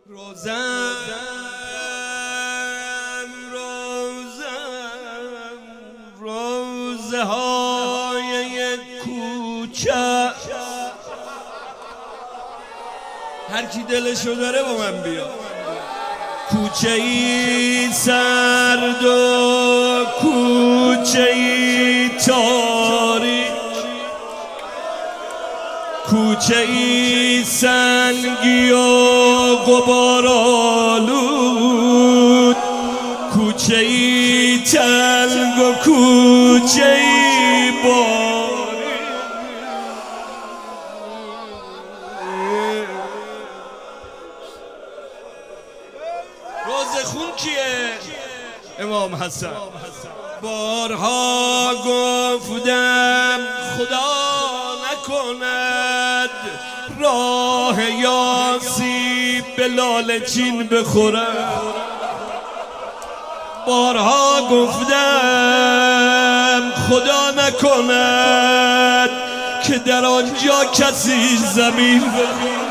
روزه های کوچه، هر کی دلشو داره با من بیا. کوچه ای سرد و کوچه ای تاریک، کوچه ای سنگی و غبارآلود، کوچه ای تلگ و کوچه ای باریک. روزه خون کیه؟ امام حسن. بارها گفتم خدا نکند راه یاسی به لالچین بخورم، بارها گفتم خدا نکند که در آنجا کسی زمین بخورد.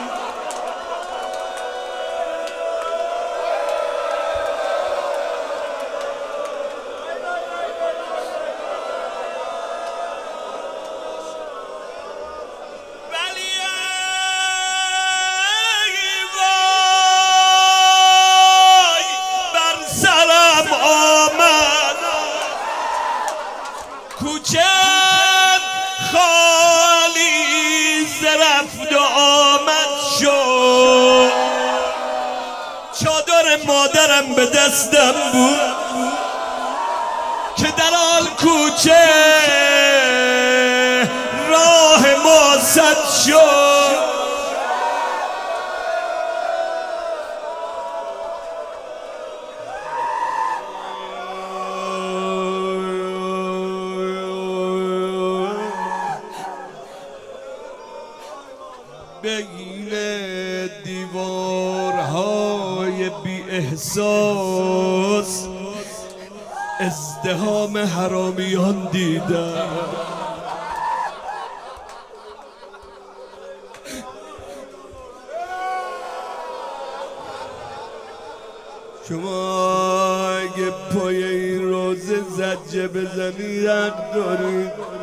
کوچه خالی رفت و آمد شد، چادر مادرم به دستم بود که در آن کوچه راه ما سد شد. بین دیوارهای بی احساس ازدحام حرامیان دیدم. شما اگه پای این روزه زجه بزنی حق دارید.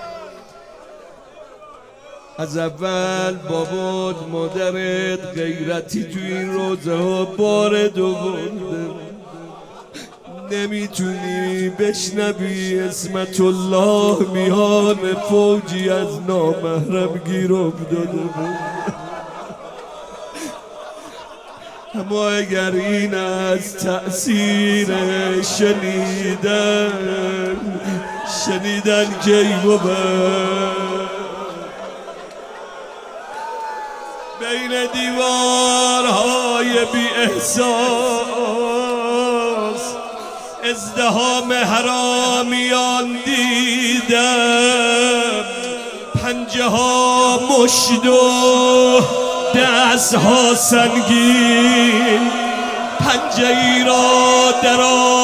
از اول بابات مادرت غیرتی تو این روزه ها بار دوم نمیتونی بشنوی اسمت الله میان فوجی از نامحرم گیر افتاده بود. اما اگر این از تأثیر شنیدن کی بود بین دیوارهای بی احساس ازدحام حرامیان دیدم. پنجه ها مشت و دست ها سنگین، پنجه ای را در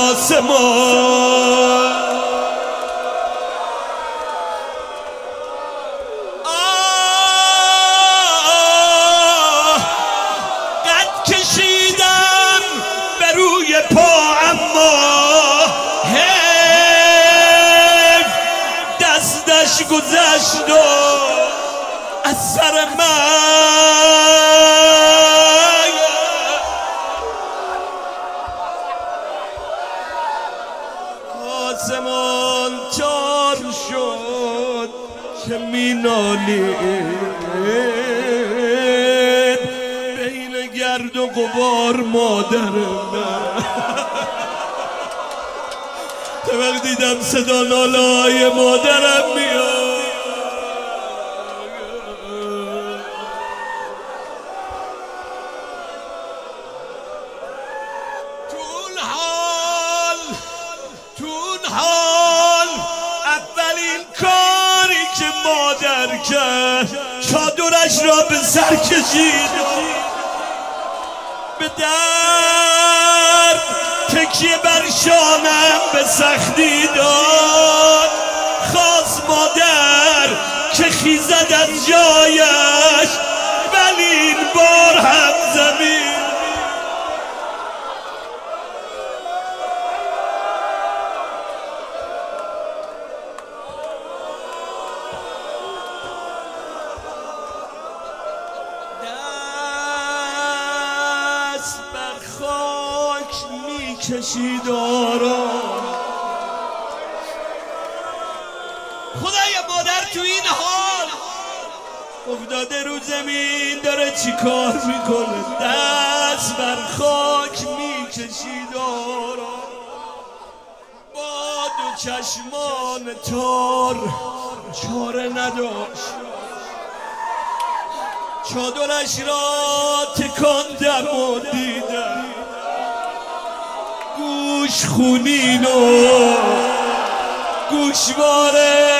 آسمان کشیدم به روی پا، اما حیف دستش گذشت و از سر من آسمان تار شد که می نالید بین گرد و غبار مادر من. وقتی دیدم صدا ناله‌های مادرم میاد، تو اون حال اولین کاری که مادر کرد چادرش را به سر کشید، به درد تکیه بر شانم به سختی داد. خواست مادر که خیزد از جایش، ولی این بار هم زمین میکشید آرام. خدای مادر تو این حال افتاده رو زمین داره چی کار میکنه؟ دست بر خاک میکشید آرام. با دو چشمان تار چاره نداشت، چادرش را تکاندم و دیدم گوش خونین و گوشواره